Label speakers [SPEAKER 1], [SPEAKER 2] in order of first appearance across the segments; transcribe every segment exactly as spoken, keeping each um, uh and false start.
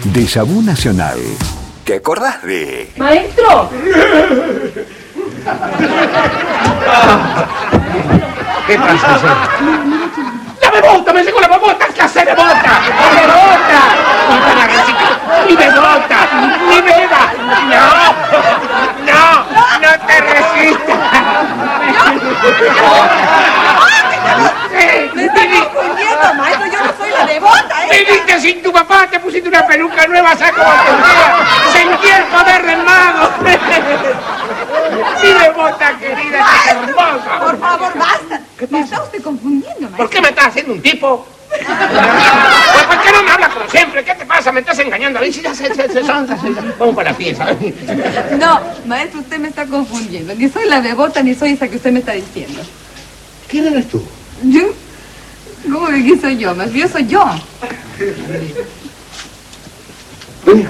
[SPEAKER 1] Déjà Vu Nacional. ¿Te acordás de...?
[SPEAKER 2] ¡Maestro!
[SPEAKER 3] ¿Qué pasa? ¡La bebota! ¡Me llegó la bebota! ¿Qué hace bebota? ¡La bebota! ¡Mi bebota! ¡Mi beba! ¡No! ¡No! ¡No te resistas!
[SPEAKER 2] ¡Me está confundiendo, maestro! ¡Yo no soy la devota, ¿eh?
[SPEAKER 3] Viniste sin tu papá, te pusiste una peluca nueva, ¿sabes cómo te queda? Sentí el poder del mago. Mi devota querida, qué hermosa.
[SPEAKER 2] Por favor, basta. Me está usted confundiendo, maestro.
[SPEAKER 3] ¿Por qué me estás haciendo un tipo? Pues, ¿por qué no me hablas como siempre? ¿Qué te pasa? ¿Me estás engañando? A ver si ya se, se, se, son, se, vamos para la fiesta.
[SPEAKER 2] No, maestro, usted me está confundiendo. Ni soy la devota, ni soy esa que usted me está diciendo.
[SPEAKER 3] ¿Quién eres tú?
[SPEAKER 2] ¿Yo? ¿Cómo que quién soy yo? Más bien soy yo.
[SPEAKER 3] ¡Verónica!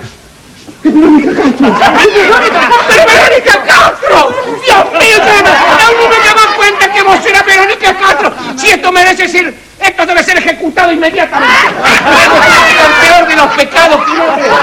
[SPEAKER 3] ¡Pero Verónica Castro! ¡Dios mío! ¡Aún no me daba cuenta que vos eras Verónica Castro! Si esto merece ser... Esto debe ser ejecutado inmediatamente. Es el peor de los pecados que uno ve.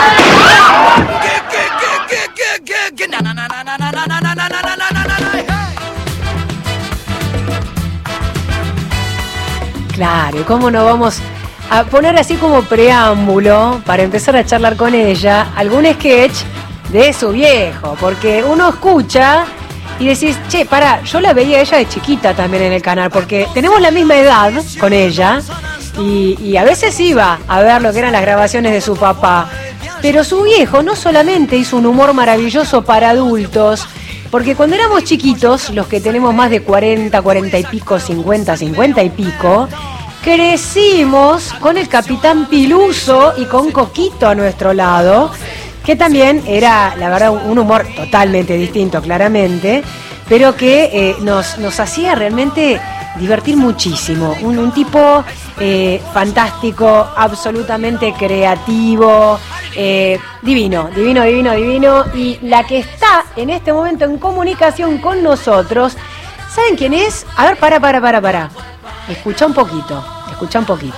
[SPEAKER 4] Claro, ¿y cómo no vamos a poner así como preámbulo para empezar a charlar con ella algún sketch de su viejo? Porque uno escucha y decís, che, pará, yo la veía a ella de chiquita también en el canal, porque tenemos la misma edad con ella y, y a veces iba a ver lo que eran las grabaciones de su papá. Pero su viejo no solamente hizo un humor maravilloso para adultos, porque cuando éramos chiquitos, los que tenemos más de cuarenta, cuarenta y pico, cincuenta, cincuenta y pico, crecimos con el Capitán Piluso y con Coquito a nuestro lado, que también era, la verdad, un humor totalmente distinto, claramente, pero que eh, nos, nos hacía realmente divertir muchísimo. Un, un tipo eh, fantástico, absolutamente creativo, eh, divino, divino, divino, divino. Y la que está en este momento en comunicación con nosotros, ¿saben quién es? A ver, para, para, para, para. Escucha un poquito, escucha un poquito.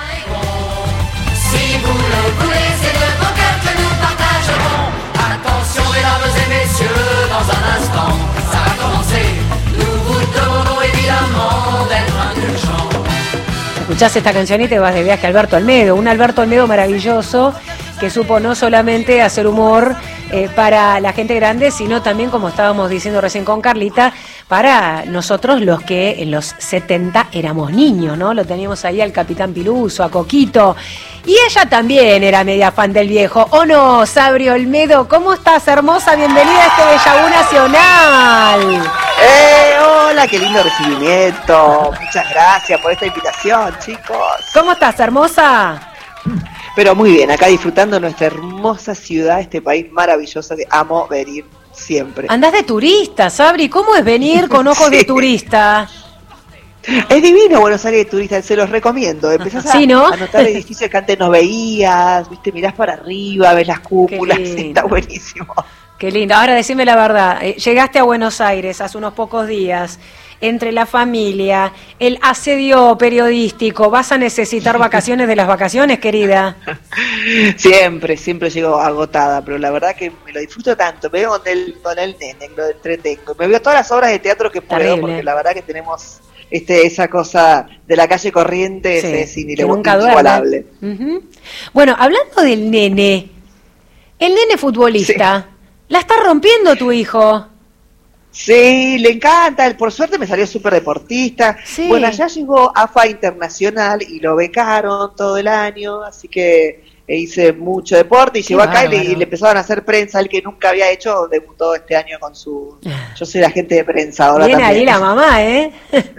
[SPEAKER 5] Si vous le voulez, c'est de vos cœurs que nous partagerons. Attention, mesdames et messieurs, dans un instant, ça va commencer. Nous vous demandons évidemment d'être indulgents.
[SPEAKER 4] Escuchás esta canción y te vas de viaje a Alberto Olmedo, un Alberto Olmedo maravilloso que supo no solamente hacer humor eh, para la gente grande, sino también, como estábamos diciendo recién con Carlita, para nosotros los que en los setenta éramos niños, ¿no? Lo teníamos ahí al Capitán Piluso, a Coquito, y ella también era media fan del viejo, ¿o no, Sabri Olmedo? ¿Cómo estás, hermosa? Bienvenida a este Déjà Vu Nacional.
[SPEAKER 6] ¡Eh! Hola, qué lindo recibimiento. Muchas gracias por esta invitación, chicos.
[SPEAKER 4] ¿Cómo estás, hermosa?
[SPEAKER 6] Pero muy bien, acá disfrutando nuestra hermosa ciudad, este país maravilloso que amo venir siempre.
[SPEAKER 4] Andás de turista, Sabri. ¿Cómo es venir con ojos sí. de turista?
[SPEAKER 6] Es divino Buenos Aires de turista, se los recomiendo. Empezás a, sí, ¿no? a notar edificios que antes no veías, viste, mirás para arriba, ves las cúpulas, está buenísimo.
[SPEAKER 4] Qué lindo. Ahora decime la verdad, eh, llegaste a Buenos Aires hace unos pocos días, entre la familia, el asedio periodístico, ¿vas a necesitar vacaciones de las vacaciones, querida?
[SPEAKER 6] Siempre, siempre llego agotada, pero la verdad que me lo disfruto tanto, me veo con el, con el nene, lo entretengo, me veo todas las obras de teatro que puedo, Terrible. Porque la verdad que tenemos este esa cosa de la calle corriente, sí, es inigualable.
[SPEAKER 4] Uh-huh. Bueno, hablando del nene, el nene futbolista, sí. ¿La está rompiendo tu hijo?
[SPEAKER 6] Sí, le encanta, por suerte me salió súper deportista. Sí. Bueno, allá llegó A F A Internacional y lo becaron todo el año, así que hice mucho deporte y Qué llegó acá y le, y le empezaron a hacer prensa, el que nunca había hecho, debutó este año con su... Yo soy la agente de prensa ahora
[SPEAKER 4] Viene
[SPEAKER 6] también.
[SPEAKER 4] Ahí la mamá, ¿eh?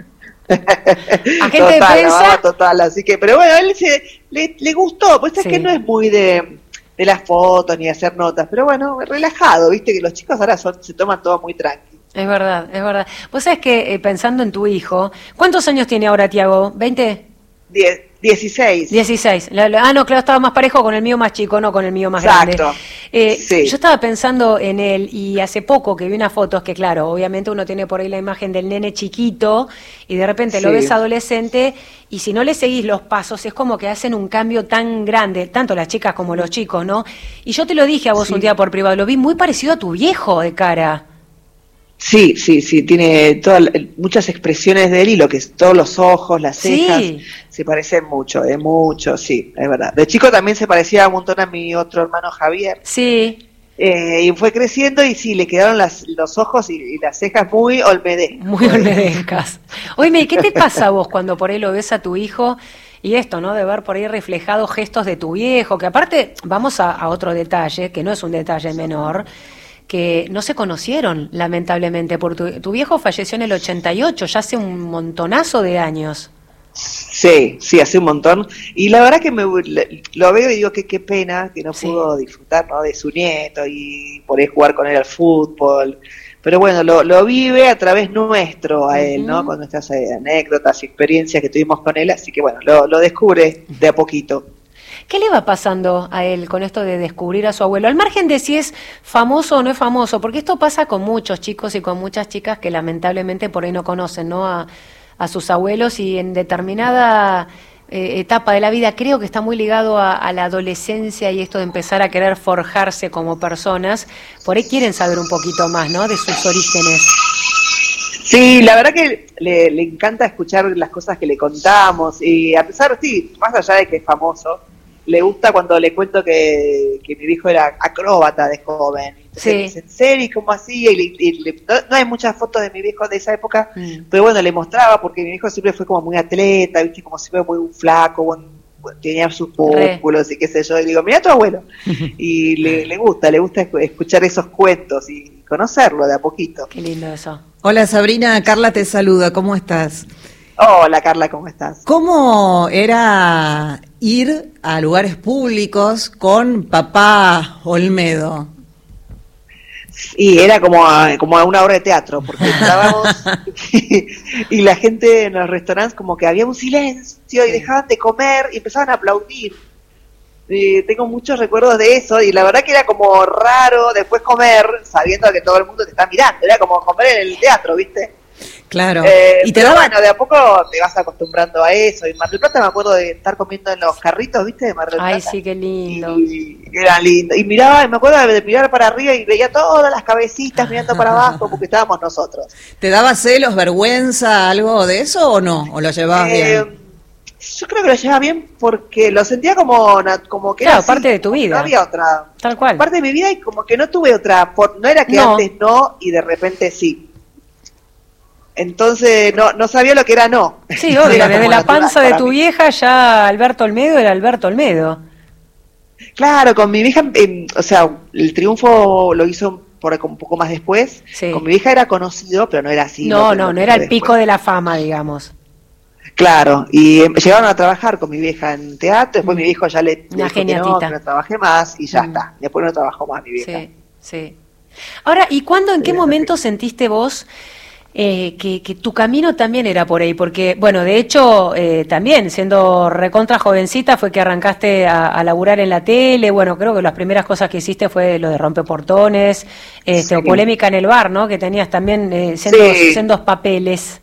[SPEAKER 4] Agente
[SPEAKER 6] total,
[SPEAKER 4] de prensa.
[SPEAKER 6] La mamá total, así que, pero bueno, a él se, le, le gustó, pues sí. Es que no es muy de... de las fotos ni de hacer notas, pero bueno, relajado, viste que los chicos ahora son, se toman todo muy tranqui.
[SPEAKER 4] Es verdad, es verdad. Vos sabés que eh, pensando en tu hijo, ¿cuántos años tiene ahora Tiago? ¿veinte?
[SPEAKER 6] diez, dieciséis.
[SPEAKER 4] dieciséis. La, la, ah, no, claro, estaba más parejo con el mío más chico, no con el mío más
[SPEAKER 6] Exacto.
[SPEAKER 4] grande. Eh,
[SPEAKER 6] sí.
[SPEAKER 4] Yo estaba pensando en él y hace poco que vi unas fotos que, claro, obviamente uno tiene por ahí la imagen del nene chiquito y de repente
[SPEAKER 6] sí.
[SPEAKER 4] lo ves adolescente y si no le seguís los pasos es como que hacen un cambio tan grande, tanto las chicas como los chicos, ¿no? Y yo te lo dije a vos sí. un día por privado, lo vi muy parecido a tu viejo de cara.
[SPEAKER 6] Sí, sí, sí, tiene todas muchas expresiones de él y lo que es todos los ojos, las cejas,
[SPEAKER 4] sí.
[SPEAKER 6] se parecen mucho, es mucho, sí, es verdad. De chico también se parecía un montón a mi otro hermano Javier.
[SPEAKER 4] Sí.
[SPEAKER 6] Eh, y fue creciendo y sí, le quedaron las, los ojos y, y las cejas muy olmedescas.
[SPEAKER 4] Muy olmedescas. Oye, ¿qué te pasa a vos cuando por ahí lo ves a tu hijo? Y esto, ¿no? De ver por ahí reflejados gestos de tu viejo, que aparte, vamos a, a otro detalle, que no es un detalle menor, que no se conocieron, lamentablemente, porque tu, tu viejo falleció en el ochenta y ocho, ya hace un montonazo de años.
[SPEAKER 6] Sí, sí, hace un montón. Y la verdad que me, lo veo y digo que qué pena que no sí. pudo disfrutar, ¿no? de su nieto y poder jugar con él al fútbol. Pero bueno, lo, lo vive a través nuestro a él, uh-huh. ¿no? Con nuestras anécdotas y experiencias que tuvimos con él, así que bueno, lo, lo descubre de a poquito.
[SPEAKER 4] ¿Qué le va pasando a él con esto de descubrir a su abuelo? Al margen de si es famoso o no es famoso, porque esto pasa con muchos chicos y con muchas chicas que lamentablemente por ahí no conocen, ¿no? A, a sus abuelos y en determinada eh, etapa de la vida creo que está muy ligado a, a la adolescencia y esto de empezar a querer forjarse como personas. Por ahí quieren saber un poquito más, ¿no? De sus orígenes.
[SPEAKER 6] Sí, la verdad que le, le encanta escuchar las cosas que le contamos y a pesar, sí, más allá de que es famoso, le gusta cuando le cuento que, que mi viejo era acróbata de joven. Entonces
[SPEAKER 4] sí.
[SPEAKER 6] me dice, ¿en serio? ¿Cómo hacía? Y, le, y le, no, no hay muchas fotos de mi viejo de esa época, mm. pero bueno, le mostraba porque mi viejo siempre fue como muy atleta, ¿viste? Como siempre muy flaco, bueno, tenía sus músculos y qué sé yo. Y digo, mira tu abuelo. Y le, le gusta, le gusta escuchar esos cuentos y conocerlo de a poquito.
[SPEAKER 4] Qué lindo eso.
[SPEAKER 7] Hola Sabrina, Carla te saluda, ¿cómo estás?
[SPEAKER 6] Hola Carla, ¿cómo estás?
[SPEAKER 7] ¿Cómo era ir a lugares públicos con papá Olmedo?
[SPEAKER 6] Y era como a, como a una obra de teatro, porque estábamos y, y la gente en los restaurantes como que había un silencio y dejaban de comer y empezaban a aplaudir. Y tengo muchos recuerdos de eso y la verdad que era como raro después comer sabiendo que todo el mundo te está mirando, era como comer en el teatro, ¿viste?
[SPEAKER 7] Claro.
[SPEAKER 6] Eh,
[SPEAKER 7] y te
[SPEAKER 6] pero
[SPEAKER 7] daba...
[SPEAKER 6] bueno, de a poco te vas acostumbrando a eso. Y en Mar del Plata me acuerdo de estar comiendo en los carritos, ¿viste? De Mar del Plata.
[SPEAKER 4] Ay, sí, qué lindo.
[SPEAKER 6] Y, y era lindo. Y miraba, y me acuerdo de mirar para arriba y veía todas las cabecitas mirando para abajo porque estábamos nosotros.
[SPEAKER 7] ¿Te daba celos, vergüenza, algo de eso o no? ¿O lo llevabas eh, bien?
[SPEAKER 6] Yo creo que lo llevaba bien porque lo sentía como, como que
[SPEAKER 4] claro,
[SPEAKER 6] era así,
[SPEAKER 4] parte de tu vida.
[SPEAKER 6] No había otra.
[SPEAKER 4] Tal cual.
[SPEAKER 6] Parte de mi vida y como que no tuve otra. Por, no era que no. antes no y de repente sí. Entonces no no sabía lo que era no.
[SPEAKER 4] Sí, obvio, desde la panza de tu mí. vieja ya Alberto Olmedo era Alberto Olmedo.
[SPEAKER 6] Claro, con mi vieja, eh, o sea, el triunfo lo hizo por un poco más después. Sí. Con mi vieja era conocido, pero no era así.
[SPEAKER 4] No, no, no, no era el después. Pico de la fama, digamos.
[SPEAKER 6] Claro, y eh, llegaron a trabajar con mi vieja en teatro, después mm. mi viejo ya le
[SPEAKER 4] Una
[SPEAKER 6] dijo
[SPEAKER 4] geniatita.
[SPEAKER 6] Que no, que no trabajé más y ya mm. está. Después no trabajó más mi vieja.
[SPEAKER 4] Sí, sí. Ahora, ¿y cuándo, en
[SPEAKER 6] sí,
[SPEAKER 4] qué momento sí. sentiste vos Eh, que, que tu camino también era por ahí? Porque, bueno, de hecho, eh, también, siendo recontra jovencita, fue que arrancaste a, a laburar en la tele. Bueno, creo que las primeras cosas que hiciste fue lo de Rompeportones, este, sí. o Polémica en el Bar, ¿no? Que tenías también eh, sendos, sí. sendos papeles.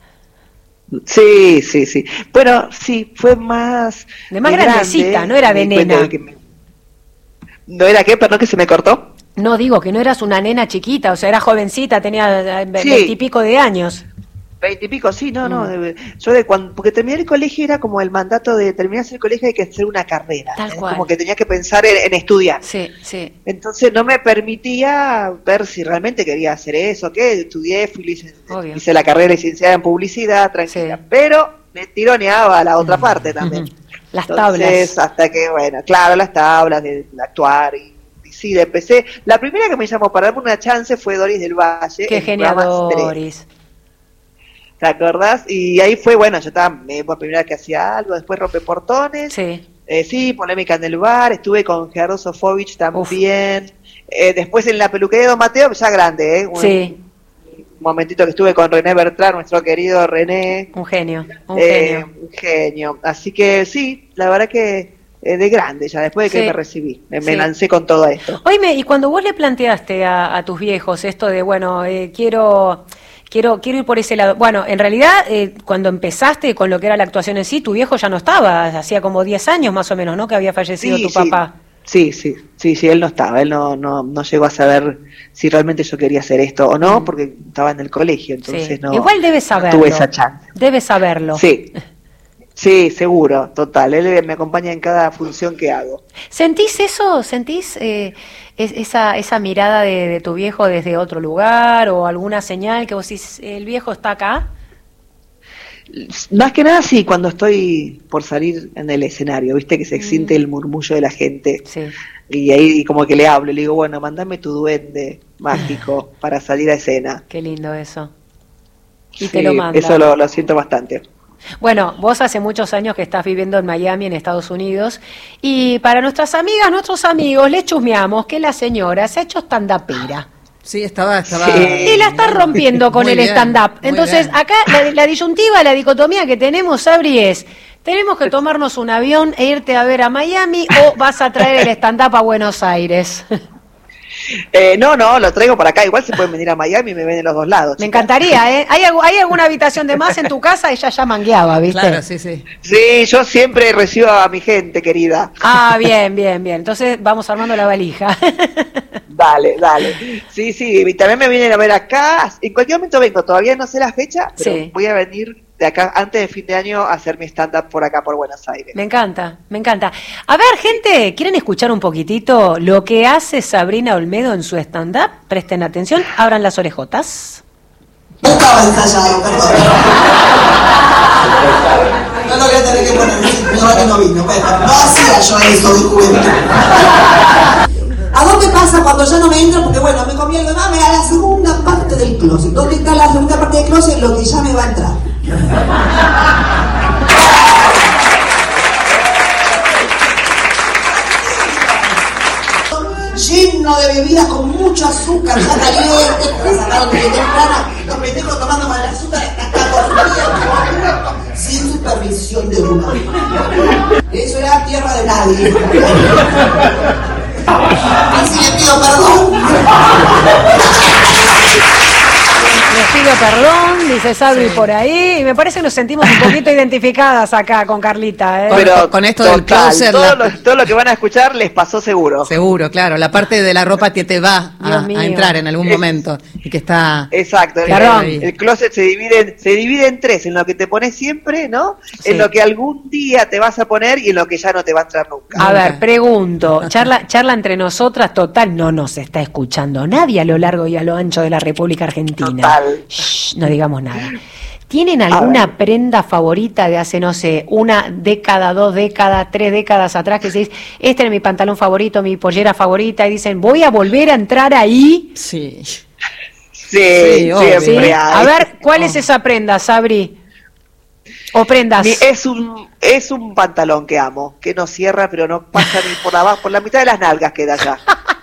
[SPEAKER 6] Sí, sí, sí. Bueno, sí, fue más...
[SPEAKER 4] De más grandecita, grande, no era de nena.
[SPEAKER 6] De me... ¿No era qué? Perdón, que se me cortó.
[SPEAKER 4] No, digo que no eras una nena chiquita, o sea, era jovencita, tenía veintipico
[SPEAKER 6] sí.
[SPEAKER 4] de años.
[SPEAKER 6] Veintipico, sí, no, no. Mm. Yo de cuando, porque terminé el colegio era como el mandato de terminar el colegio hay que hacer una carrera.
[SPEAKER 4] Tal
[SPEAKER 6] ¿eh?
[SPEAKER 4] cual.
[SPEAKER 6] Como que tenía que pensar en, en estudiar.
[SPEAKER 4] Sí, sí.
[SPEAKER 6] Entonces no me permitía ver si realmente quería hacer eso, qué. Estudié, fui licen- hice la carrera licenciada en publicidad, tranquila. Sí. Pero me tironeaba a la otra parte también.
[SPEAKER 4] Las
[SPEAKER 6] Entonces,
[SPEAKER 4] tablas.
[SPEAKER 6] Hasta que, bueno, claro, las tablas de, de actuar y sí, de empecé. La primera que me llamó para darme una chance fue Doris del Valle.
[SPEAKER 4] Qué genial, Doris.
[SPEAKER 6] ¿Te acordás? Y ahí fue, bueno, yo estaba por primera vez que hacía algo, después Rompeportones.
[SPEAKER 4] Sí.
[SPEAKER 6] Eh, sí, Polémica en el Bar, estuve con Gerardo Sofovich también. Eh, después en la peluquería de Don Mateo, ya grande, ¿eh? Un,
[SPEAKER 4] sí.
[SPEAKER 6] momentito que estuve con René Bertrán, nuestro querido René.
[SPEAKER 4] Un genio, un
[SPEAKER 6] eh,
[SPEAKER 4] genio.
[SPEAKER 6] Un genio. Así que sí, la verdad que eh, de grande ya, después de que
[SPEAKER 4] Sí.
[SPEAKER 6] me recibí, me,
[SPEAKER 4] Sí.
[SPEAKER 6] me lancé con todo esto.
[SPEAKER 4] Oíme, y cuando vos le planteaste a, a tus viejos esto de, bueno, eh, quiero... Quiero, quiero ir por ese lado. Bueno, en realidad, eh, cuando empezaste con lo que era la actuación en sí, tu viejo ya no estaba, hacía como diez años más o menos, ¿no? Que había fallecido
[SPEAKER 6] Sí,
[SPEAKER 4] tu
[SPEAKER 6] sí.
[SPEAKER 4] papá.
[SPEAKER 6] Sí, sí, sí, sí, él no estaba, él no, no, no llegó a saber si realmente yo quería hacer esto o no, porque estaba en el colegio, entonces
[SPEAKER 4] Sí.
[SPEAKER 6] no,
[SPEAKER 4] Igual debes
[SPEAKER 6] no
[SPEAKER 4] saberlo.
[SPEAKER 6] tuve esa chance.
[SPEAKER 4] Debes saberlo.
[SPEAKER 6] Sí, sí, seguro, total, él me acompaña en cada función que hago.
[SPEAKER 4] ¿Sentís eso? ¿Sentís eh, es- esa, esa mirada de, de tu viejo desde otro lugar o alguna señal que vos decís, el viejo está acá?
[SPEAKER 6] Más que nada sí, cuando estoy por salir en el escenario, viste que se siente el murmullo de la gente.
[SPEAKER 4] Sí.
[SPEAKER 6] Y ahí como que le hablo, le digo, bueno, mandame tu duende mágico para salir a escena.
[SPEAKER 4] Qué lindo eso. Y
[SPEAKER 6] Sí,
[SPEAKER 4] te lo manda.
[SPEAKER 6] eso lo, lo siento bastante.
[SPEAKER 4] Bueno, vos hace muchos años que estás viviendo en Miami, en Estados Unidos, y para nuestras amigas, nuestros amigos, les chusmeamos que la señora se ha hecho stand-upera.
[SPEAKER 7] Sí, estaba... estaba
[SPEAKER 6] Sí.
[SPEAKER 4] Y la está rompiendo con
[SPEAKER 7] Muy
[SPEAKER 4] el
[SPEAKER 7] bien,
[SPEAKER 4] stand-up.
[SPEAKER 7] muy
[SPEAKER 4] Entonces,
[SPEAKER 7] bien.
[SPEAKER 4] acá la, la disyuntiva, la dicotomía que tenemos, Sabri, es, ¿tenemos que tomarnos un avión e irte a ver a Miami o vas a traer el stand-up a Buenos Aires?
[SPEAKER 6] Eh, no, no, lo traigo para acá, igual se pueden venir a Miami y me ven en los dos lados.
[SPEAKER 4] Me
[SPEAKER 6] chicas.
[SPEAKER 4] encantaría, ¿eh? ¿Hay, algu- ¿Hay alguna habitación de más en tu casa? Ella ya mangueaba, ¿viste?
[SPEAKER 7] Claro, sí, sí.
[SPEAKER 6] Sí, yo siempre recibo a mi gente, querida.
[SPEAKER 4] Ah, bien, bien, bien. Entonces vamos armando la valija.
[SPEAKER 6] Dale, dale. Sí, sí, y también me vienen a ver acá. En cualquier momento vengo, todavía no sé la fecha, pero
[SPEAKER 4] Sí.
[SPEAKER 6] voy a venir de acá antes de fin de año a hacer mi stand-up por acá, por Buenos Aires.
[SPEAKER 4] Me encanta, me encanta. A ver, gente, ¿quieren escuchar un poquitito lo que hace Sabrina Olmedo en su stand-up? Presten atención, abran las orejotas.
[SPEAKER 8] No estaba ensayado, perdón. No lo voy a tener que poner, no que no vino, pero no hacía yo eso de juventud. ¿A dónde pasa cuando ya no me entro? Porque bueno, me comí el demás, me da la segunda parte del closet. ¿Dónde está la segunda parte del closet? Lo que ya me va a entrar. Lleno de bebidas con mucho azúcar, ya caliente, que la sacaron desde temprana, los pendejos tomando con el azúcar hasta corriendo, sin supervisión de una. Eso era tierra de nadie. Así le pido perdón.
[SPEAKER 4] Les pido perdón, dice Sabri por ahí, y me parece que nos sentimos un poquito identificadas acá con Carlita, ¿eh?
[SPEAKER 7] Con-
[SPEAKER 6] Pero
[SPEAKER 7] con esto del
[SPEAKER 6] total,
[SPEAKER 7] closet,
[SPEAKER 6] todo,
[SPEAKER 7] la-
[SPEAKER 6] lo, todo lo que van a escuchar les pasó seguro.
[SPEAKER 7] Seguro, claro. La parte de la ropa que te va
[SPEAKER 4] Dios
[SPEAKER 7] a,
[SPEAKER 4] mío.
[SPEAKER 7] a entrar en algún
[SPEAKER 6] Es-
[SPEAKER 7] momento y que está...
[SPEAKER 6] Exacto, el,
[SPEAKER 4] Perdón.
[SPEAKER 6] el- el closet se divide, en- se divide en tres, en lo que te pones siempre, ¿no?
[SPEAKER 4] Sí.
[SPEAKER 6] En lo que algún día te vas a poner y en lo que ya no te va a entrar nunca.
[SPEAKER 4] A ver, pregunto, charla, charla entre nosotras, total, no nos está escuchando nadie a lo largo y a lo ancho de la República Argentina.
[SPEAKER 6] Total.
[SPEAKER 4] Shh, no digamos nada. ¿Tienen alguna prenda favorita de hace, no sé, una década, dos décadas, tres décadas atrás que decís, este es mi pantalón favorito, mi pollera favorita, y dicen, voy a volver a entrar ahí?
[SPEAKER 7] Sí.
[SPEAKER 6] Sí,
[SPEAKER 7] Sí, obvio.
[SPEAKER 4] ¿Sí?
[SPEAKER 6] siempre
[SPEAKER 4] A
[SPEAKER 6] hay.
[SPEAKER 4] ver, ¿cuál es esa prenda, Sabri? ¿O prendas?
[SPEAKER 6] Mi- es un es un pantalón que amo, que no cierra, pero no pasa ni por la por la mitad de las nalgas queda ya.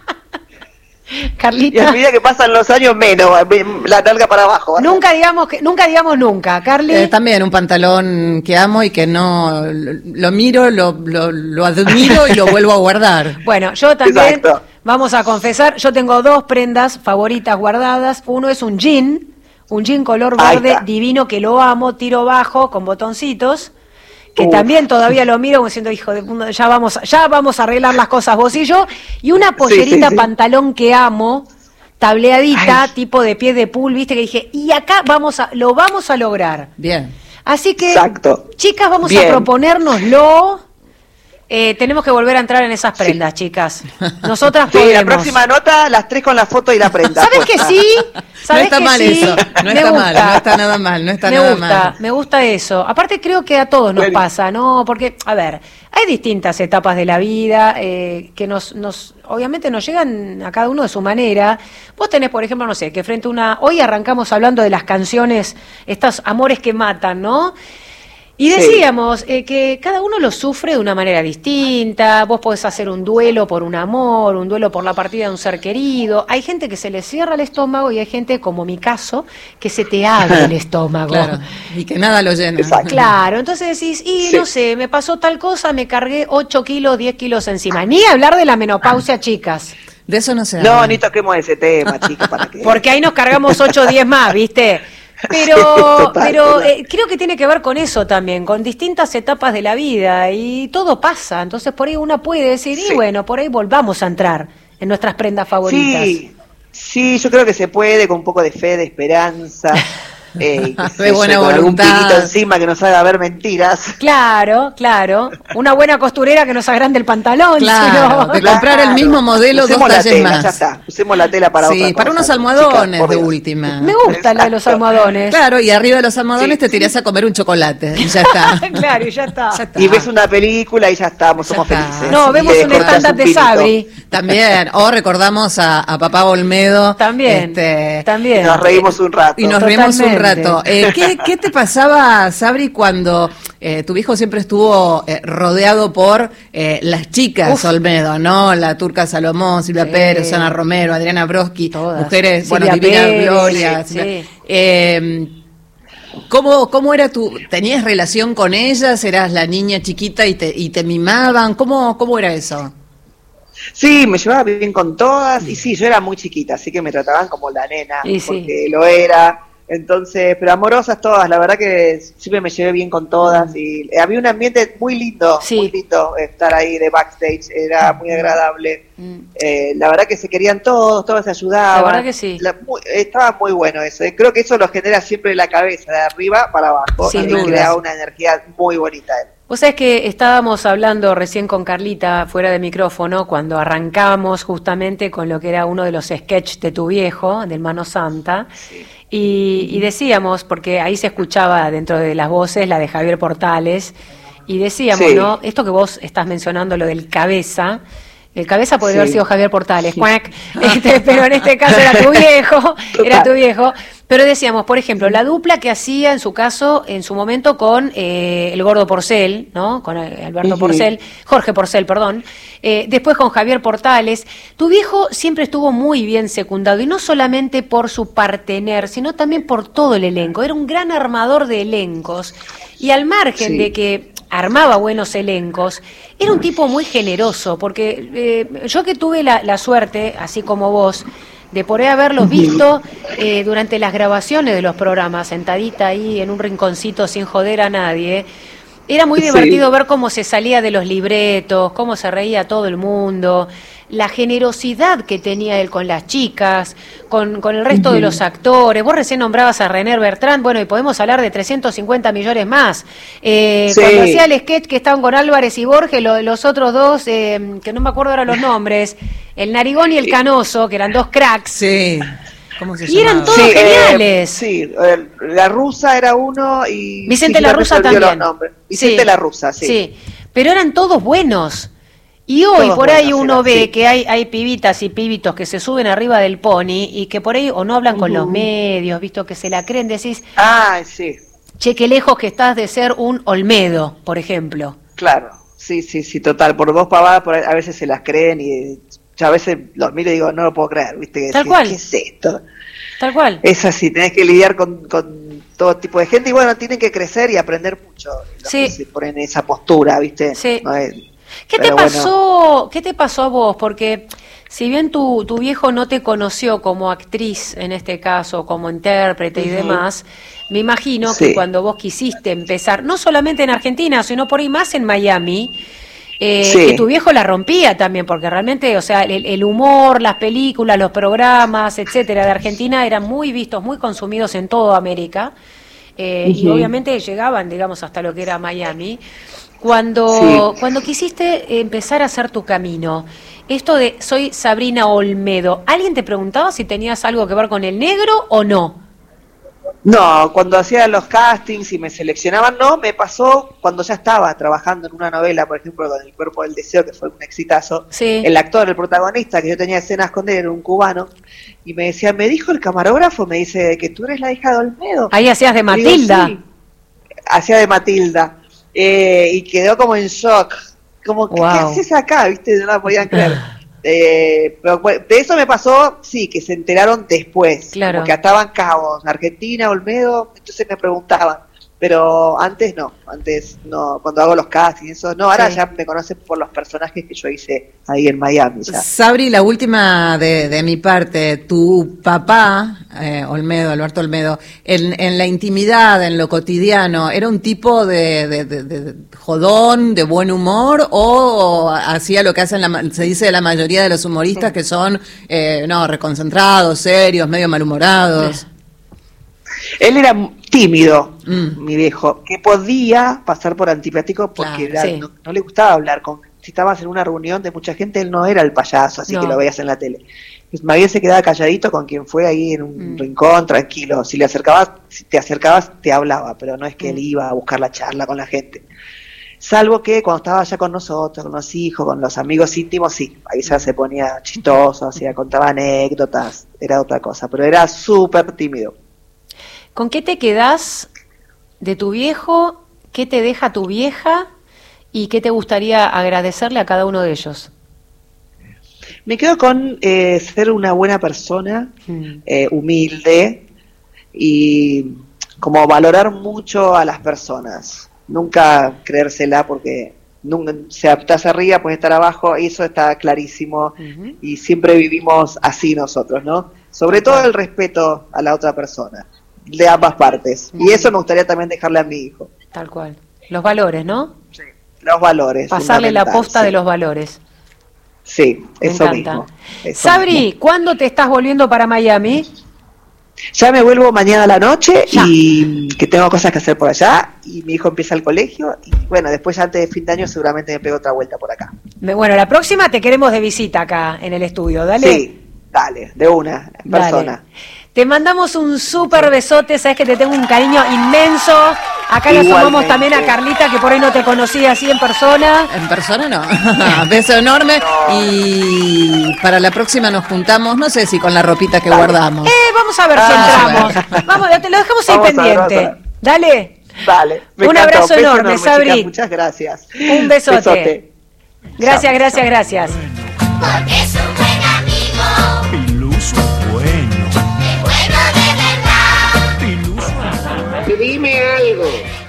[SPEAKER 6] Y a
[SPEAKER 4] Carlita.
[SPEAKER 6] medida que pasan los años menos, la nalga para abajo.
[SPEAKER 4] Nunca digamos que, nunca digamos nunca, Carly.
[SPEAKER 7] Eh, también un pantalón que amo y que no... Lo, lo miro, lo, lo, lo admiro y lo vuelvo a guardar.
[SPEAKER 4] Bueno, yo también,
[SPEAKER 6] Exacto.
[SPEAKER 4] vamos a confesar, yo tengo dos prendas favoritas guardadas. Uno es un jean, un jean color
[SPEAKER 6] Ahí
[SPEAKER 4] verde
[SPEAKER 6] está.
[SPEAKER 4] divino que lo amo, tiro bajo con botoncitos, que
[SPEAKER 6] Uf.
[SPEAKER 4] también todavía lo miro como diciendo, hijo de puta, ya vamos, ya vamos a arreglar las cosas vos y yo. Y una pollerita
[SPEAKER 6] sí.
[SPEAKER 4] pantalón que amo, tableadita,
[SPEAKER 6] Ay.
[SPEAKER 4] tipo de pie de pool, viste, que dije, y acá vamos a, lo vamos a lograr.
[SPEAKER 7] Bien.
[SPEAKER 4] Así que,
[SPEAKER 6] Exacto.
[SPEAKER 4] chicas, vamos a
[SPEAKER 6] Bien.
[SPEAKER 4] proponérnoslo. Eh, tenemos que volver a entrar en esas prendas, chicas. Nosotras
[SPEAKER 6] Sí,
[SPEAKER 4] podemos.
[SPEAKER 6] la próxima nota, las tres con la foto y la prenda.
[SPEAKER 4] ¿Sabes que sí?
[SPEAKER 7] No
[SPEAKER 4] ¿Sabes
[SPEAKER 7] está
[SPEAKER 4] que
[SPEAKER 7] mal
[SPEAKER 4] sí?
[SPEAKER 7] eso. No
[SPEAKER 4] Me
[SPEAKER 7] está mal,
[SPEAKER 4] gusta.
[SPEAKER 7] no está nada mal, no está
[SPEAKER 4] me
[SPEAKER 7] nada
[SPEAKER 4] gusta,
[SPEAKER 7] mal.
[SPEAKER 4] me gusta eso. Aparte creo que a todos nos
[SPEAKER 6] Bueno.
[SPEAKER 4] pasa, ¿no? Porque, a ver, hay distintas etapas de la vida eh, que nos, nos, obviamente nos llegan a cada uno de su manera. Vos tenés, por ejemplo, no sé, que frente a una... Hoy arrancamos hablando de las canciones, estos amores que matan, ¿no? Y decíamos eh, que cada uno lo sufre de una manera distinta. Vos podés hacer un duelo por un amor, un duelo por la partida de un ser querido. Hay gente que se le cierra el estómago y hay gente, como mi caso, que se te abre el estómago.
[SPEAKER 7] Claro, y que nada lo llena.
[SPEAKER 6] Exacto.
[SPEAKER 4] Claro, entonces decís, y
[SPEAKER 6] Sí.
[SPEAKER 4] no sé, me pasó tal cosa, me cargué ocho kilos, diez kilos encima. Ni hablar de la menopausia, chicas.
[SPEAKER 7] De eso no se
[SPEAKER 6] No,
[SPEAKER 7] habla.
[SPEAKER 6] ni toquemos ese tema, chicos, ¿para qué?
[SPEAKER 4] Porque ahí nos cargamos ocho o diez más, ¿viste? Pero,
[SPEAKER 6] Total,
[SPEAKER 4] pero
[SPEAKER 6] total.
[SPEAKER 4] eh, creo que tiene que ver con eso también, con distintas etapas de la vida y todo pasa. Entonces por ahí uno puede decir, y
[SPEAKER 6] Sí.
[SPEAKER 4] bueno, por ahí volvamos a entrar en nuestras prendas favoritas.
[SPEAKER 6] Sí, sí, yo creo que se puede con un poco de fe, de esperanza. Eh, qué sé
[SPEAKER 7] De
[SPEAKER 6] yo,
[SPEAKER 7] buena
[SPEAKER 6] con algún
[SPEAKER 7] voluntad.
[SPEAKER 6] pinito encima que nos haga ver mentiras.
[SPEAKER 4] Claro, claro. Una buena costurera que nos agrande el pantalón.
[SPEAKER 7] Claro,
[SPEAKER 4] si no-
[SPEAKER 7] de comprar el mismo modelo, dos
[SPEAKER 6] Usemos la
[SPEAKER 7] talles
[SPEAKER 6] tela,
[SPEAKER 7] más.
[SPEAKER 6] ya está. Usemos la tela para
[SPEAKER 7] Sí,
[SPEAKER 6] otra
[SPEAKER 7] para
[SPEAKER 6] cosa,
[SPEAKER 7] unos
[SPEAKER 6] chicas,
[SPEAKER 7] almohadones
[SPEAKER 6] por
[SPEAKER 7] de
[SPEAKER 6] Dios.
[SPEAKER 7] última.
[SPEAKER 4] Me gusta la de los
[SPEAKER 6] Exacto.
[SPEAKER 4] almohadones.
[SPEAKER 7] Claro, y arriba de los almohadones
[SPEAKER 6] Sí.
[SPEAKER 7] te tirás a comer un chocolate y ya está.
[SPEAKER 4] Claro, y ya está.
[SPEAKER 7] Ya está.
[SPEAKER 6] Y ves una película y ya estamos,
[SPEAKER 7] Ya
[SPEAKER 6] somos
[SPEAKER 7] está.
[SPEAKER 6] felices.
[SPEAKER 4] No,
[SPEAKER 6] Y
[SPEAKER 4] vemos
[SPEAKER 6] te
[SPEAKER 4] un
[SPEAKER 6] cortás
[SPEAKER 4] stand-up
[SPEAKER 6] un
[SPEAKER 4] de
[SPEAKER 6] pinito.
[SPEAKER 4] Sabri.
[SPEAKER 7] También, o recordamos a, a papá Olmedo.
[SPEAKER 4] También,
[SPEAKER 7] este,
[SPEAKER 6] Y
[SPEAKER 4] también.
[SPEAKER 6] nos reímos un rato.
[SPEAKER 7] Y nos reímos un
[SPEAKER 4] Totalmente.
[SPEAKER 7] rato. Eh, ¿qué, ¿Qué te pasaba, Sabri, cuando eh, tu viejo siempre estuvo eh, rodeado por eh, las chicas
[SPEAKER 4] Uf.
[SPEAKER 7] Olmedo, ¿no? La Turca Salomón, Silvia
[SPEAKER 4] Sí.
[SPEAKER 7] Pérez, Susana Romero, Adriana Broski,
[SPEAKER 4] Todas.
[SPEAKER 7] mujeres, bueno,
[SPEAKER 4] Silvia
[SPEAKER 7] Divina
[SPEAKER 4] Pérez,
[SPEAKER 7] Gloria.
[SPEAKER 4] sí.
[SPEAKER 7] Silvia- Eh, ¿Cómo, ¿Cómo era tu, tenías relación con ellas? ¿Eras la niña chiquita y te, y te mimaban? ¿Cómo, ¿Cómo era eso?
[SPEAKER 6] Sí, me llevaba bien con todas. Y sí, yo era muy chiquita, así que me trataban como la nena,
[SPEAKER 4] Y sí.
[SPEAKER 6] porque lo era. Entonces, pero amorosas todas, la verdad que siempre me llevé bien con todas. Y eh, había un ambiente muy lindo,
[SPEAKER 4] Sí.
[SPEAKER 6] muy lindo estar ahí de backstage, era muy agradable.
[SPEAKER 4] Mm.
[SPEAKER 6] Eh, la verdad que se querían todos, todos se ayudaban.
[SPEAKER 4] La verdad que sí.
[SPEAKER 6] La- muy- estaba muy bueno eso. eh. Creo que eso lo genera siempre en la cabeza, de arriba para abajo.
[SPEAKER 4] Sin
[SPEAKER 6] y
[SPEAKER 4] dudas.
[SPEAKER 6] crea una energía muy bonita.
[SPEAKER 4] Vos sabés que estábamos hablando recién con Carlita fuera de micrófono cuando arrancamos justamente con lo que era uno de los sketches de tu viejo, del Mano Santa, y, y decíamos, porque ahí se escuchaba dentro de las voces la de Javier Portales, y decíamos,
[SPEAKER 6] Sí.
[SPEAKER 4] ¿no? Esto que vos estás mencionando, lo del cabeza, el cabeza podría
[SPEAKER 6] Sí.
[SPEAKER 4] haber sido Javier Portales, cuac, este, pero en este caso era tu viejo, era tu viejo. Pero decíamos, por ejemplo, la dupla que hacía en su caso, en su momento, con eh, el gordo Porcel, ¿no? Con eh, Alberto
[SPEAKER 6] Ujú.
[SPEAKER 4] Porcel, Jorge Porcel, perdón. Eh, después con Javier Portales. Tu viejo siempre estuvo muy bien secundado, y no solamente por su partener, sino también por todo el elenco. Era un gran armador de elencos. Y al margen
[SPEAKER 6] Sí.
[SPEAKER 4] de que armaba buenos elencos, era un tipo muy generoso, porque eh, yo que tuve la, la suerte, así como vos, de poder haberlos visto eh, durante las grabaciones de los programas, sentadita ahí en un rinconcito sin joder a nadie, era muy
[SPEAKER 6] Sí.
[SPEAKER 4] divertido ver cómo se salía de los libretos, cómo se reía todo el mundo, la generosidad que tenía él con las chicas, con, con el resto de los actores. Vos recién nombrabas a René Bertrand, bueno, y podemos hablar de trescientos cincuenta millones más. Eh,
[SPEAKER 6] Sí.
[SPEAKER 4] Cuando hacía el sketch que estaban con Álvarez y Borges, lo- los otros dos, eh, que no me acuerdo ahora los nombres, el Narigón y el Canoso, que eran dos cracks.
[SPEAKER 7] Sí. ¿Cómo se
[SPEAKER 4] Y eran
[SPEAKER 7] llamaba?
[SPEAKER 4] todos
[SPEAKER 6] Sí,
[SPEAKER 4] geniales.
[SPEAKER 6] eh, sí, eh, la rusa era uno y...
[SPEAKER 4] Vicente
[SPEAKER 6] sí,
[SPEAKER 4] La
[SPEAKER 6] ya me
[SPEAKER 4] Rusa
[SPEAKER 6] olvidó
[SPEAKER 4] también.
[SPEAKER 6] los nombres. Vicente
[SPEAKER 4] Sí.
[SPEAKER 6] La Rusa, sí.
[SPEAKER 4] Sí, pero eran todos buenos. Y hoy
[SPEAKER 6] Todos
[SPEAKER 4] por ahí
[SPEAKER 6] buenos
[SPEAKER 4] uno
[SPEAKER 6] eran,
[SPEAKER 4] ve
[SPEAKER 6] sí.
[SPEAKER 4] que hay, hay pibitas y pibitos que se suben arriba del pony y que por ahí o no hablan con los medios, visto que se la creen, decís,
[SPEAKER 6] Ah, sí,
[SPEAKER 4] che, qué lejos que estás de ser un Olmedo, por ejemplo.
[SPEAKER 6] claro. Sí, sí, sí, total. Por dos pavadas por ahí, a veces se las creen y eh, yo a veces los miro y digo, no lo puedo creer, ¿viste? Que
[SPEAKER 4] Tal
[SPEAKER 6] decís,
[SPEAKER 4] cual.
[SPEAKER 6] ¿qué es esto?
[SPEAKER 4] Tal cual.
[SPEAKER 6] Es así, tenés que lidiar con, con todo tipo de gente y bueno, tienen que crecer y aprender mucho los
[SPEAKER 4] Sí.
[SPEAKER 6] que se ponen en esa postura, ¿viste?
[SPEAKER 4] Sí.
[SPEAKER 6] No es-
[SPEAKER 4] ¿Qué te
[SPEAKER 6] pero bueno.
[SPEAKER 4] pasó? ¿Qué te pasó a vos? Porque si bien tu, tu viejo no te conoció como actriz, en este caso, como intérprete y
[SPEAKER 6] Ujú.
[SPEAKER 4] demás, me imagino
[SPEAKER 6] Sí.
[SPEAKER 4] que cuando vos quisiste empezar, no solamente en Argentina, sino por ahí más en Miami, eh,
[SPEAKER 6] Sí.
[SPEAKER 4] que tu viejo la rompía también, porque realmente, o sea, el, el humor, las películas, los programas, etcétera, de Argentina eran muy vistos, muy consumidos en toda América, eh, y
[SPEAKER 6] Ujú.
[SPEAKER 4] obviamente llegaban, digamos, hasta lo que era Miami. Cuando,
[SPEAKER 6] Sí.
[SPEAKER 4] cuando quisiste empezar a hacer tu camino, esto de soy Sabrina Olmedo, ¿alguien te preguntaba si tenías algo que ver con el negro o no?
[SPEAKER 6] No, cuando hacía los castings y me seleccionaban, no, me pasó cuando ya estaba trabajando en una novela, por ejemplo, con El Cuerpo del Deseo, que fue un exitazo.
[SPEAKER 4] Sí.
[SPEAKER 6] El actor, el protagonista, que yo tenía escenas con él, era un cubano, y me decía, me dijo el camarógrafo, me dice que tú eres la hija de Olmedo.
[SPEAKER 4] Ahí hacías de
[SPEAKER 6] Y digo,
[SPEAKER 4] Matilda.
[SPEAKER 6] "Sí". hacía de Matilda, eh, y quedó como en shock, como, ¿qué,
[SPEAKER 4] Wow.
[SPEAKER 6] ¿qué haces acá? ¿Viste? No la podían creer. Eh, pero bueno, de eso me pasó, sí, que se enteraron después,
[SPEAKER 4] Claro.
[SPEAKER 6] porque ataban cabos, Argentina, Olmedo, entonces me preguntaban, pero antes no, antes no, cuando hago los castings, eso no, ahora
[SPEAKER 4] Sí.
[SPEAKER 6] ya me conocen por los personajes que yo hice ahí en Miami. Ya.
[SPEAKER 7] Sabri, la última de, de mi parte, tu papá, eh, Olmedo, Alberto Olmedo, en, en la intimidad, en lo cotidiano, ¿era un tipo de, de, de, de jodón, de buen humor, o hacía lo que hacen, la, se dice de la mayoría de los humoristas, que son, eh, no, reconcentrados, serios, medio malhumorados?
[SPEAKER 6] Él era tímido,
[SPEAKER 7] Mm.
[SPEAKER 6] mi viejo, que podía pasar por antipático porque
[SPEAKER 7] Claro,
[SPEAKER 6] era-
[SPEAKER 4] sí.
[SPEAKER 6] no, no le gustaba hablar. Con, si estabas en una reunión de mucha gente, él no era el payaso, así
[SPEAKER 4] No.
[SPEAKER 6] que lo veías en la tele. Más bien se quedaba calladito con quien fue ahí en un
[SPEAKER 4] Mm.
[SPEAKER 6] rincón, tranquilo. Si le acercabas, si te acercabas, te hablaba, pero no es que
[SPEAKER 4] Mm.
[SPEAKER 6] él iba a buscar la charla con la gente. Salvo que cuando estaba ya con nosotros, con los hijos, con los amigos íntimos, sí, ahí ya se ponía chistoso, o sea, contaba anécdotas, era otra cosa, pero era súper tímido.
[SPEAKER 4] ¿Con qué te quedás de tu viejo? ¿Qué te deja tu vieja? ¿Y qué te gustaría agradecerle a cada uno de ellos?
[SPEAKER 6] Me quedo con eh, ser una buena persona,
[SPEAKER 4] Mm.
[SPEAKER 6] eh, humilde y como valorar mucho a las personas. Nunca creérsela porque nunca, se estás arriba, puedes estar abajo, y eso está clarísimo.
[SPEAKER 4] Ujú.
[SPEAKER 6] Y siempre vivimos así nosotros, ¿no? Sobre todo el respeto a la otra persona, de ambas partes. Y eso me gustaría también dejarle a mi hijo.
[SPEAKER 4] Tal cual. Los valores, ¿no?
[SPEAKER 6] Los valores.
[SPEAKER 4] Pasarle la
[SPEAKER 6] fundamental,
[SPEAKER 4] posta
[SPEAKER 6] sí.
[SPEAKER 4] de los valores.
[SPEAKER 6] Sí,
[SPEAKER 4] Me
[SPEAKER 6] eso
[SPEAKER 4] encanta.
[SPEAKER 6] mismo. eso
[SPEAKER 4] Sabri,
[SPEAKER 6] mismo.
[SPEAKER 4] ¿cuándo te estás volviendo para Miami?
[SPEAKER 6] Ya me vuelvo mañana a la noche
[SPEAKER 4] Ya.
[SPEAKER 6] y que tengo cosas que hacer por allá y mi hijo empieza el colegio y bueno, después ya antes de fin de año seguramente me pego otra vuelta por acá.
[SPEAKER 4] Me- Bueno, la próxima te queremos de visita acá en el estudio, dale.
[SPEAKER 6] Sí, dale, de una, en
[SPEAKER 4] Dale.
[SPEAKER 6] persona.
[SPEAKER 4] Te mandamos un súper besote, sabes que te tengo un cariño inmenso. Acá le
[SPEAKER 6] Igualmente.
[SPEAKER 4] sumamos también a Carlita, que por ahí no te conocía así en persona.
[SPEAKER 7] En persona no. Beso enorme. Y para la próxima nos juntamos, no sé si con la ropita que guardamos.
[SPEAKER 4] Eh, vamos a ver si
[SPEAKER 6] Ah,
[SPEAKER 4] entramos. Vamos, te lo dejamos ahí
[SPEAKER 6] Vamos a ver,
[SPEAKER 4] pendiente.
[SPEAKER 6] vamos a ver.
[SPEAKER 4] Dale,
[SPEAKER 6] Dale. me
[SPEAKER 4] Un
[SPEAKER 6] encantó.
[SPEAKER 4] abrazo
[SPEAKER 6] Beso
[SPEAKER 4] enorme, Sabri.
[SPEAKER 6] chicas, muchas gracias.
[SPEAKER 4] Un besote.
[SPEAKER 6] Besote.
[SPEAKER 4] gracias,
[SPEAKER 6] Chao.
[SPEAKER 4] gracias, gracias.
[SPEAKER 5] Porque es un buen amigo,
[SPEAKER 9] Piluso bueno.
[SPEAKER 5] es bueno de verdad.
[SPEAKER 9] Piluso.
[SPEAKER 3] Dime algo.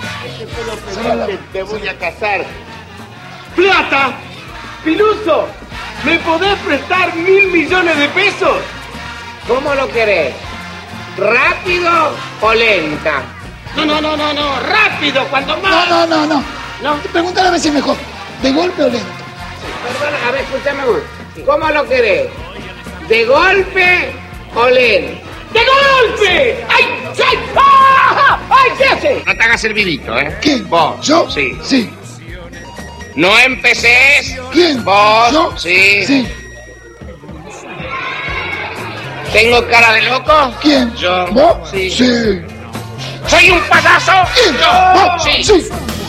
[SPEAKER 3] ¿Dónde te voy a casar? ¡Plata! ¡Piluso! ¿Me podés prestar mil millones de pesos? ¿Cómo lo querés? ¿Rápido o lenta? No, no, no, no, no. ¡Rápido! Cuando más.
[SPEAKER 10] No, no, no, no.
[SPEAKER 3] No.
[SPEAKER 10] Pregúntale a ver si es mejor. ¿De golpe o lento?
[SPEAKER 3] Perdona, a ver, escúchame vos. ¿Cómo lo querés? ¿De golpe o lento? ¡De golpe! ¡Ay! ¡Ay! ¡Ah! ¡Ay! ¿Qué haces? No te hagas el vivito, ¿eh?
[SPEAKER 10] ¿Quién?
[SPEAKER 3] ¿Vos?
[SPEAKER 10] ¿Yo?
[SPEAKER 3] Sí.
[SPEAKER 10] Sí.
[SPEAKER 3] No empecés.
[SPEAKER 10] ¿Quién?
[SPEAKER 3] ¿Vos?
[SPEAKER 10] ¿Yo?
[SPEAKER 3] Sí.
[SPEAKER 10] Sí.
[SPEAKER 3] ¿Tengo cara de loco?
[SPEAKER 10] ¿Quién?
[SPEAKER 3] Yo.
[SPEAKER 10] ¿Vos?
[SPEAKER 3] Sí.
[SPEAKER 10] Sí.
[SPEAKER 3] ¿Soy un payaso?
[SPEAKER 10] ¿Quién?
[SPEAKER 3] Yo.
[SPEAKER 10] ¿Vos?
[SPEAKER 3] Sí.
[SPEAKER 10] Sí.